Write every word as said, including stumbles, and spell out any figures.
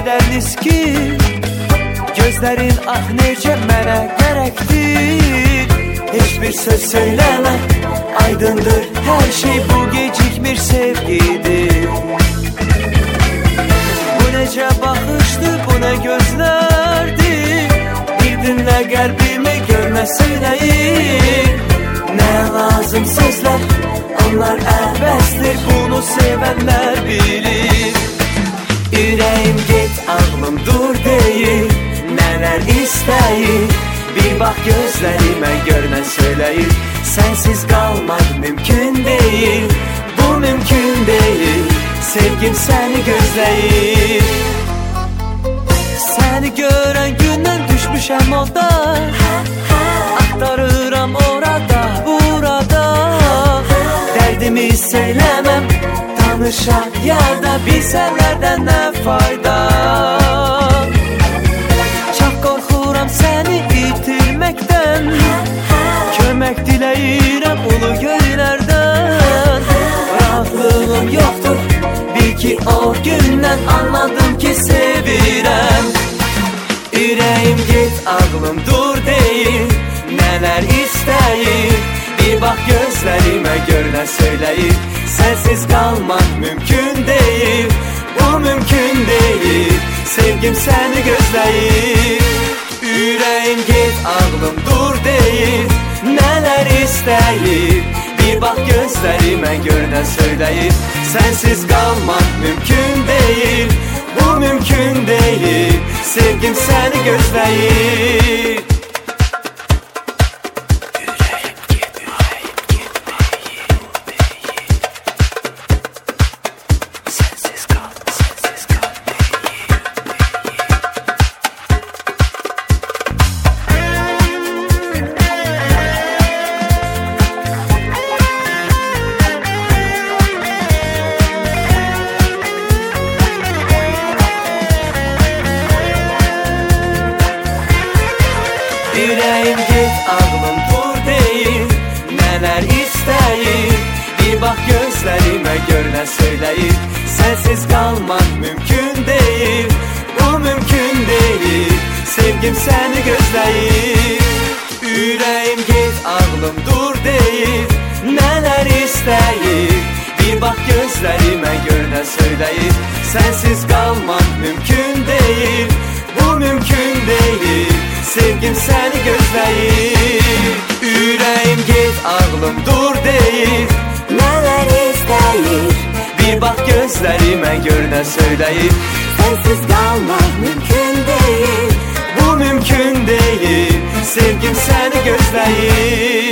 qədər niskin, gözlərin ah necə mənə gərəkdir. Heç bir söz söyləmə, aydındır hər şey, bu gecikmir sevgidir. Bu necə baxışdır, bu nə gözlərdir, bir dinlə qəlbimi görmə söyləyir. Nə lazım sözlər, onlar əvəzdir, bunu sevənlər bilir. Ürəyim get, ağlım dur deyir, nələr istəyir. Bir bax gözlərimə gör nə söyləyir. Sənsiz qalmaq mümkün deyil, bu mümkün deyil. Sevgim səni gözləyir. Səni görən gündən düşmüşəm oda, axtarıram orada, burada. Dərdimi söyləməm, danışaq yada, bilsənlərdən nə fayda. Çox qorxuram səni itirməkdən, kömək diləyirəm ulu göylərdən. Rahatlığım yoxdur, bil ki o gündən anladım ki sevirəm. Ürəyim get, ağlım dur deyir, nələr istəyir. Bir bax gözlərimə gör nə söyləyir. Sənsiz qalmaq mümkün deyil, bu mümkün deyil. Sevgim səni gözləyir. Ürəyim get, ağlım dur deyir, nələr istəyir. Bir bax gözlərimə gör nə söyləyir. Sənsiz qalmaq mümkün deyil, bu mümkün deyil. Sevgim səni gözləyir. Ürəyim get, ağlım dur deyir, nələr istəyir. Bir bax gözlərimə gör nə söyləyir. Sənsiz qalmaq mümkün deyil, bu mümkün deyil. Sevgim səni gözləyir. Ürəyim get, ağlım dur deyir, nələr istəyir. Bir bax gözlərimə gör nə söyləyir. Sənsiz qalmaq mümkün deyil, bu mümkün deyil. Sevgim səni gözləyir. Ürəyim get, ağlım dur deyir, nələr istəyir. Bir bax gözlərimə gör nə söyləyir. Sənsiz qalmaq mümkün deyil, bu mümkün deyil. Sevgim səni gözləyir.